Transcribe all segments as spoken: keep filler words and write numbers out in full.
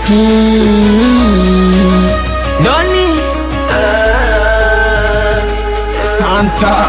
Hmm. Doni Anta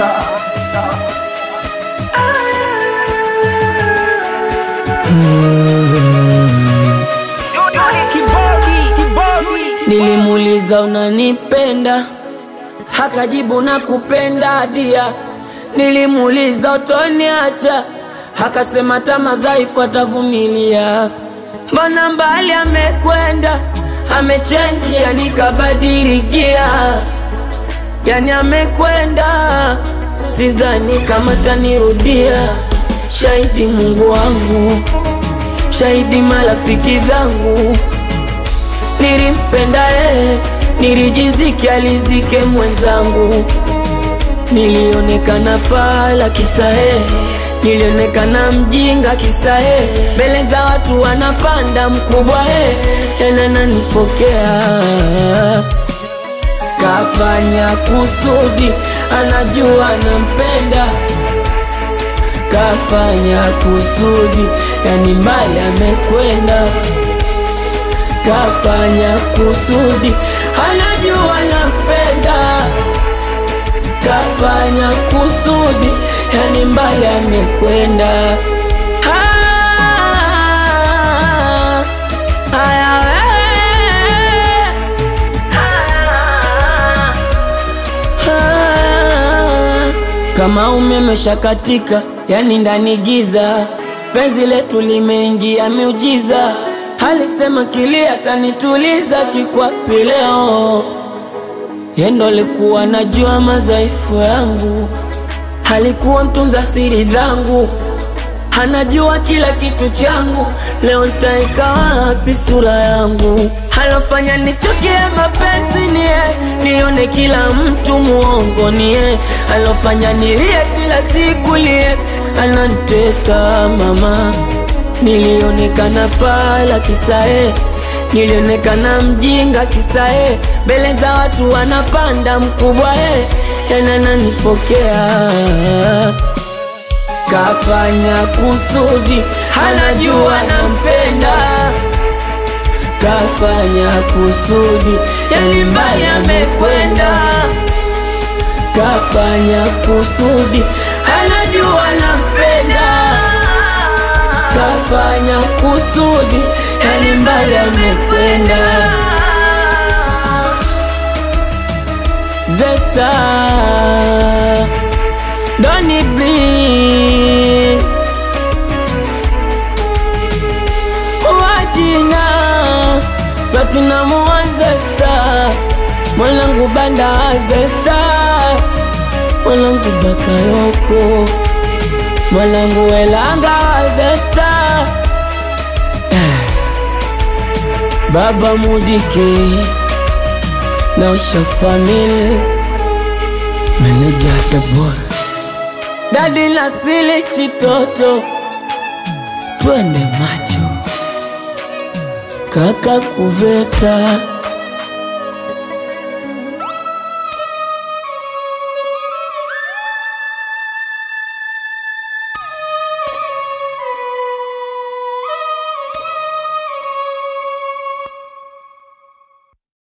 nilimuuliza unanipenda, hakajibu nakupenda dia. Nilimuuliza utoniacha, hakasema tamaa dhaifu atavumilia. Mbona mbali amekwenda, amechange yani kabadilikia. Yani amekwenda, sidhani kama tanirudia. Shahidi Mungu wangu, shahidi marafiki zangu. Nilimpenda yeye, nilijiziki alizike mwenzangu. Nilionekana fala kisa yeye, nilionekana mjinga kisa yeye. Mbele za watu wanapanda mkubwa yeye, tena nanifokea. Kafanya kusudi, anajua nampenda. Kafanya kusudi, yani mbali amekwenda. Kafanya kusudi, anajua nampenda. Kafanya kusudi, yani mbali amekwenda. Kama umeme shakatika, yani ndani giza. Penzi letu limeingia miujiza. Alisema kilia tanituliza kikwapi leo. Yendo alikuwa najua madhaifu yangu, alikuwa mtunza siri zangu, anajua kila kitu changu. Leo nitaika wapi sura yangu? Alofanya nichukie mapenzi ni yeye, nione kila mtu muongo ni yeye. Alofanya nilie kila siku lie, ananitesa mama. Nilionekana fala kisa yeye, nilionekana mjinga kisa yeye. Mbele za watu wanapanda mkubwa yeye, tena nanifokea. Kafanya kusudi, anajua nampenda. Kafanya kusudi, yani mbali amekwenda. Kafanya kusudi, anajua nampenda. Kafanya kusudi, yani mbali amekwenda. Zesta Doni B wajina Platinum wa Zesta, mwanangu banda Zesta, mwanangu Bakayoko, mwanangu Elanga Zesta, Baba Mudike na Usha family, manager the boy, Dadi Nasili Chitoto, twende macho kaka kuveta.